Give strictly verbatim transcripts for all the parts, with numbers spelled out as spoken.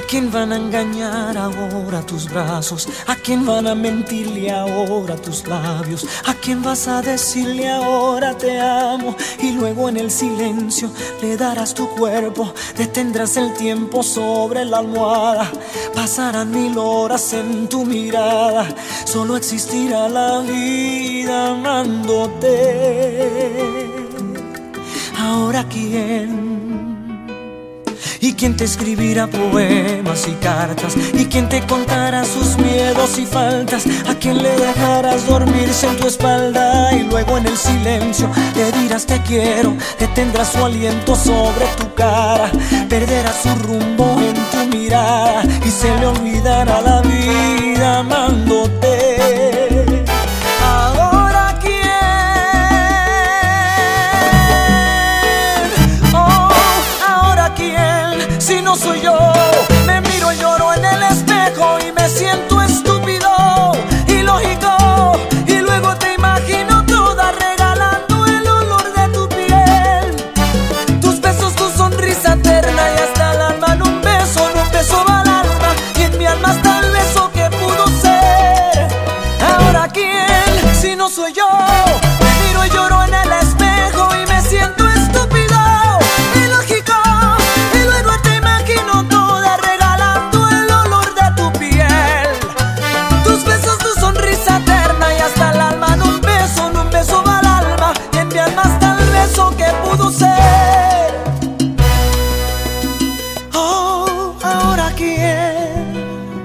quién van a engañar ahora tus brazos? ¿A quién van a mentirle ahora tus labios? ¿A quién vas a decirle ahora te amo? Y luego en el silencio le darás tu cuerpo, detendrás el tiempo sobre la almohada. Pasarán mil horas en tu mirada, solo existirá la vida amándote. Ahora quién. ¿Y quién te escribirá poemas y cartas? ¿Y quién te contará sus miedos y faltas? ¿A quién le dejarás dormirse en tu espalda? Y luego en el silencio le dirás te quiero, detendrás su aliento sobre tu cara, perderás su rumbo en tu mirada y se le olvidará la vida amándote. Ahora quién. Oh, ahora quién. Si no soy yo, me miro y lloro en el espejo y me siento estúpido, ilógico. Y luego te imagino toda regalando el olor de tu piel, tus besos, tu sonrisa eterna y hasta el alma en un beso, en un beso va al alma y en mi alma está el beso que pudo ser. Ahora quién, si no soy yo, me miro y lloro en el espejo y me siento estúpido, ilógico. Que pudo ser. Oh, ahora quién.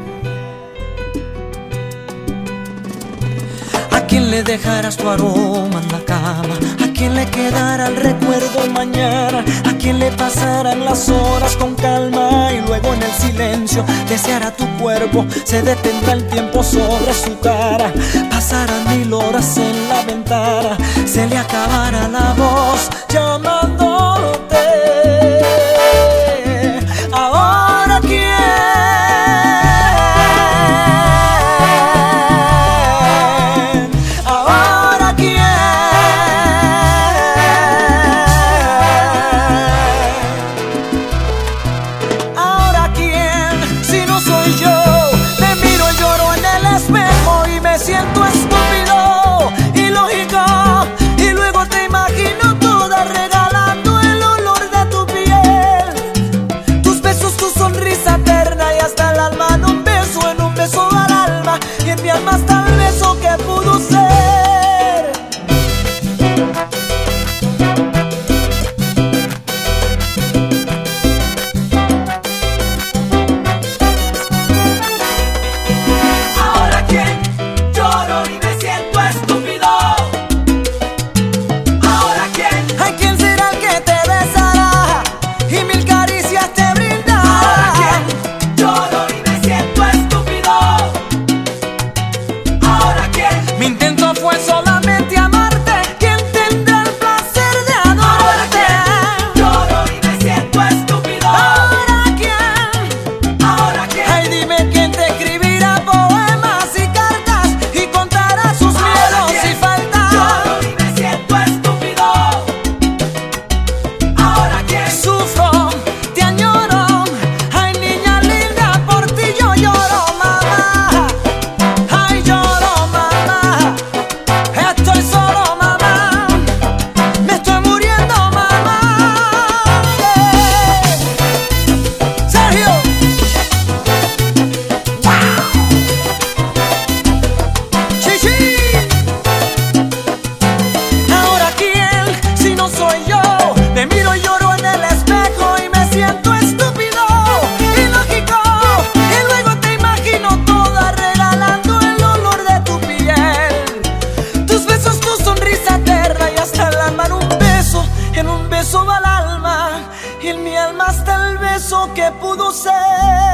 ¿A quién le dejarás tu aroma en la cama? ¿A quién le quedará el recuerdo mañana? ¿A quién le pasarán las horas con calma? Y luego en el silencio deseará tu cuerpo, se detendrá el tiempo sobre su cara. Pasarán mil horas en la ventana, se le acabará la voz llamándote. Ahora quién. Ahora quién. Ahora quién. Si no soy yo, me miro y lloro en el espejo y me siento estúpido, ilógico. Y luego te imagino toda regalando el olor de tu piel, tus besos, tu sonrisa eterna y hasta el alma en un beso, en un beso al alma y en mi alma está el beso que pudo ser. Ahora quién, lloro y me siento estúpido. Ahora quién, ¿a quién será el que te besará y mil caricias te brindará? Ahora quién, lloro y me siento estúpido. Ahora quién, mi intento fue solamente amarte. ¿Quién tendrá el placer de adorarte? Lloro y me siento estúpido. Ahora quién, ahora quién, ay dime quién te escribirá poemas y cartas y contará sus miedos y faltas. Lloro y me siento estúpido. Ahora quién, sufro, te añoro, ay niña linda, por ti yo lloro, mamá. Ay lloro, mamá, estoy solo, mamá, me estoy muriendo, mamá. Sergio, Chichi. Ahora quién, si no soy yo, me miro y lloro en el espejo y me siento estúpido, ilógico. Y luego te imagino toda regalando el olor de tu piel, tus besos, tu sonrisa eterna y hasta el alma en un beso, en un beso va el alma y en mi alma está el beso que pudo ser.